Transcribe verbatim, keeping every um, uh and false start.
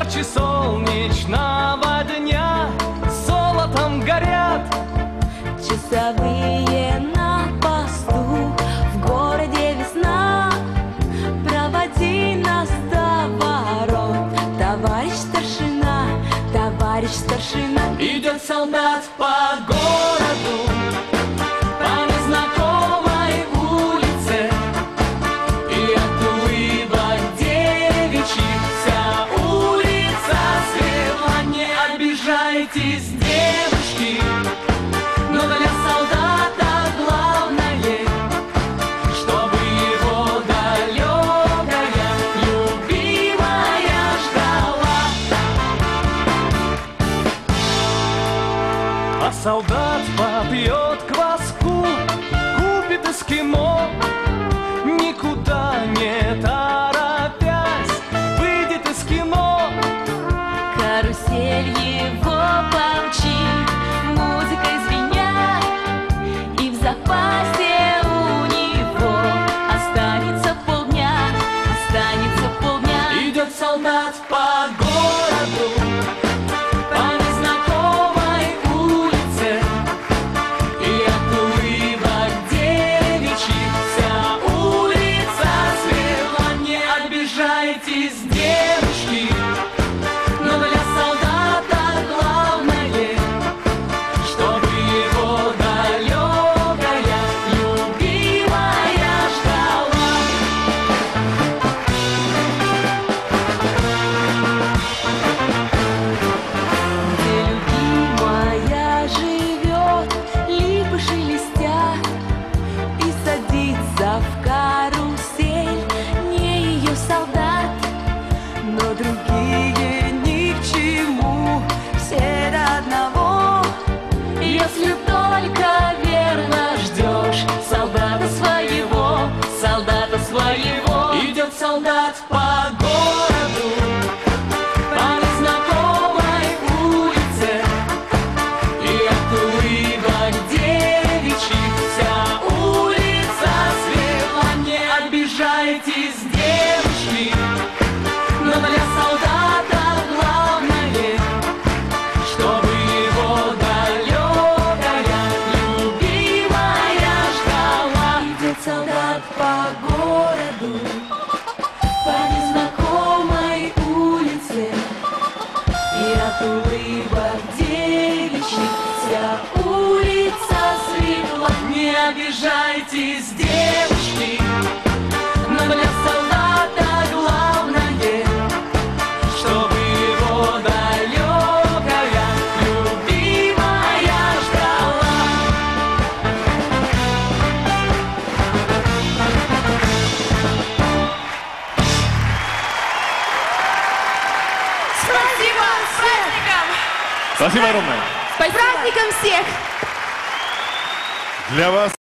ярче солнечного дня золотом горят часовые на посту. В городе весна, проводи нас до ворот. Товарищ старшина, товарищ старшина. Идет солдат по городу, по незнакомой улице, и от улыбок девичьих вся улица светла. Не обижайтесь, девушки, но для солдата главное, чтобы его далекая любимая ждала. А солдат попьет кваску, купит эскимо, никуда не торопясь выйдет из кино. Карусель его помчит, музыкой звеня, и в запасе у него останется полдня, останется полдня. Идет солдат по городу, по незнакомой улице, и от улыбок девичьих вся улица светла. Не обижайтесь, девушки, но для солдата главное, чтобы его далекая любимая ждала. Где любимая живет, липы шелестят, и садится в карусель не ее солдат, но другие ни к чему, все до одного. Если только верно ждешь солдата своего, солдата своего. Идет солдат по городу, по незнакомой улице, и от улыбок девичьих вся улица светла. Не обижайтесь, девушки, но для солдата главное, чтобы его далекая любимая ждала. Идет солдат по городу, по незнакомой улице, и от улыбок девичьих вся улица светла. Не обижайтесь, девушки, но для солдата главное, чтобы его далекая любимая ждала. Спасибо! С праздником! Спасибо огромное. С праздником всех! Для вас